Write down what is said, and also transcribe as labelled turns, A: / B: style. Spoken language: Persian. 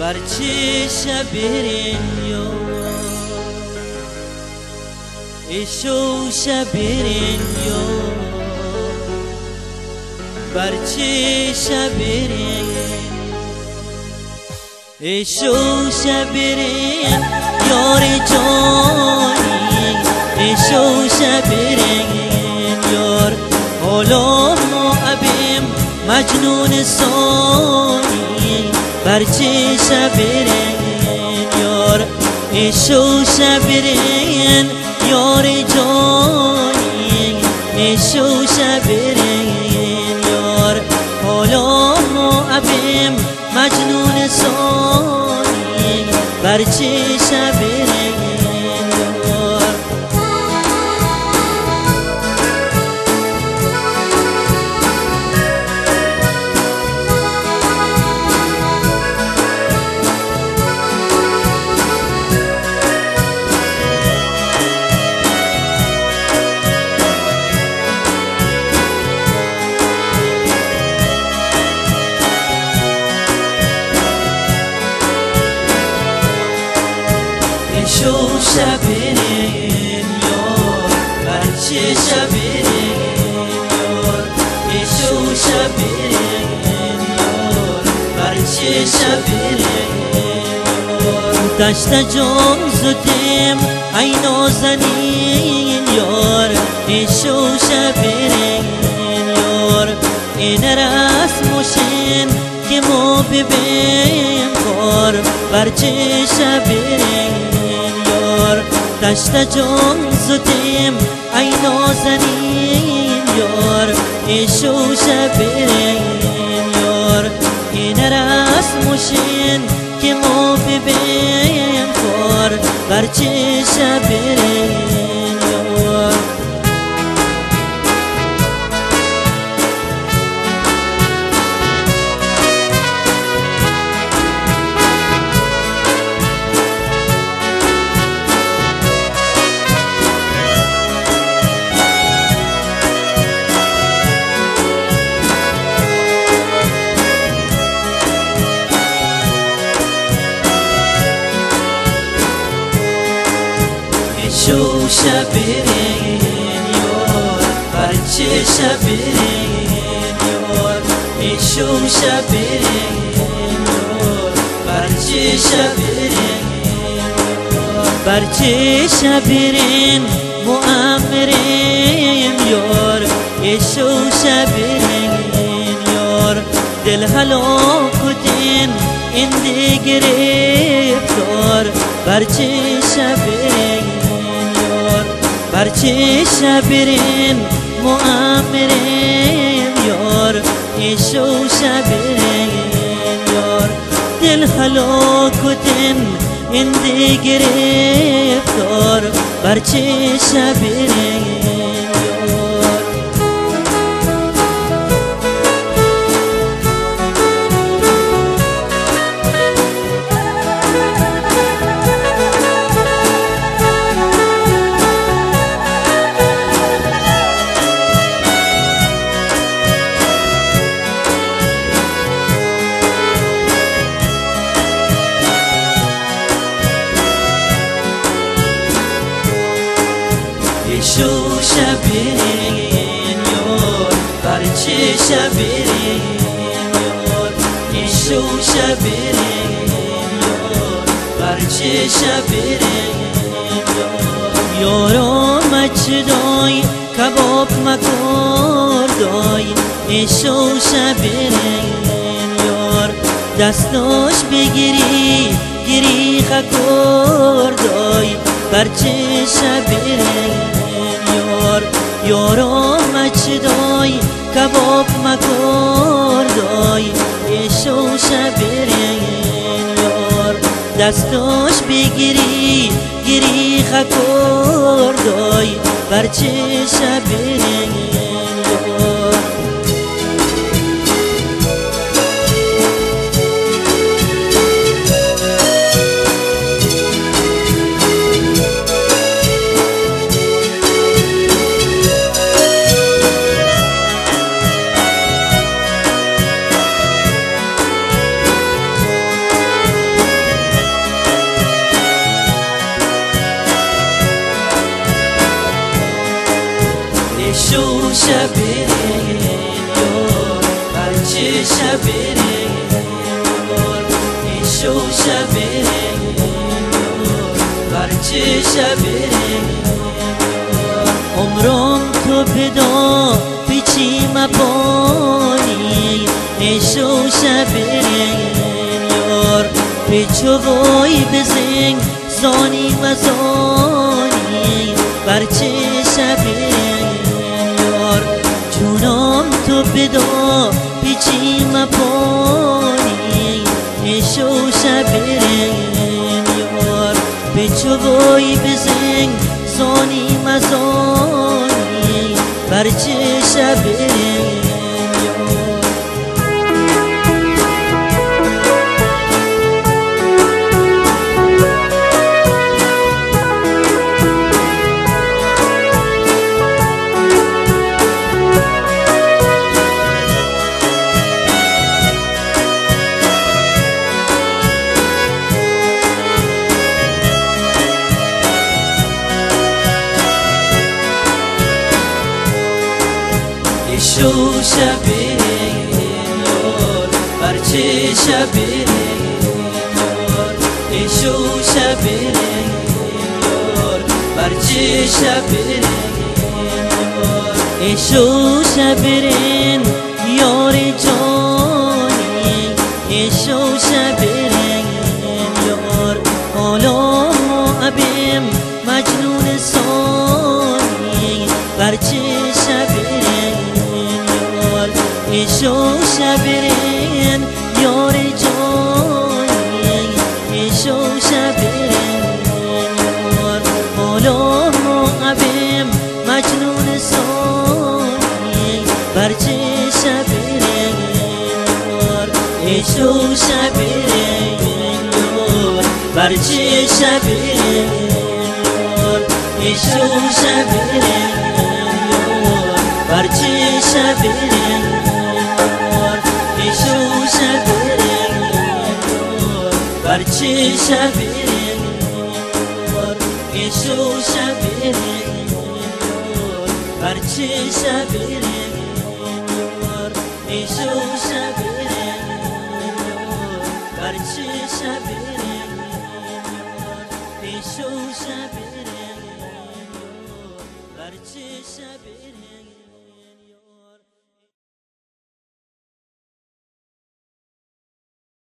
A: برچی شبیرین یار ایشو شبیرین یار برچی شبیرین ایشو شبیرین یار جانی ایشو شبیرین یار حالا ما ابیم مجنون سانی برچی شبیرین یار ایشو شبیرین یار جانی ایشو شبیرین یار حالا ما ابیم مجنون سانی برچی شبیرین یار ایشو شبیرین یار برچی شبیرین یار ایشو شبیرین یار برچی شبیرین یار دشت جام زدیم ای نازنین یار ایشو شبیرین یار این رسمشین که ما ببین کار برچی شبیرین دشت جان زدیم ای نازنین یار ایشو شبیرین یار این رسمشین که ما ببین کار برچی شبیرین یار ایشو شبیرین یار برچی شبیرین یار ایشو شبیرین یار برچی شبیرین یار برچی شبیرین مؤمرین یار ایشو شبیرین یار دل هلاک کدین این گرفتار برچی شبیرین برچی شبیرین مؤمرین یار ایشو شبیرین یار دل هلاک کدین این گرفتار برچی شبیرین یار ایشو شبیرین یار برچی شبیرین یار ایشو شبیرین یار برچی شبیرین یار یارا مچدای کباب مکار دای ایشو شبیرین یار دستاش بگیری گیری خکار دای برچی شبیرین یارا مچدای کباب مکار دای ایشو شبیرین یار دستاش بگیری گیری خکار دای برچی شبیرین یار شو شبیرین یار هرچی شبیرین یار شو شبیرین یار هرچی شبیرین عمرم تو پدا پیچی مبانی شو شبیرین یار پیچو وای بزنگ زانی مزانی برچه شبیرین یار جونم تو بدا پیچی مبانی شو شبیرین یار پیچو وای بزنگ زانی مزانی برچه شبیرین شو شبیرین یار برچه شبیرین یار شو شبیرین یار برچه شبیرین یار شو شبیرین یار جانی شو شبیرین یار حالا ابیم مجنون سانی برچه شبیرین شو شبیرین یار جانی شو شبیرین یار حالا ابیم مجنون سانی برچه شبیرین یار شو شبیرین یار برچه شبیرین یار شو شبیرین یار برچه شبیرین شو شبیرین یار برچه شبیرین یار شو شبیرین یار برچه شبیرین یار شو شبیرین یار برچه شبیرین یار شو شبیرین یار برچه شبیرین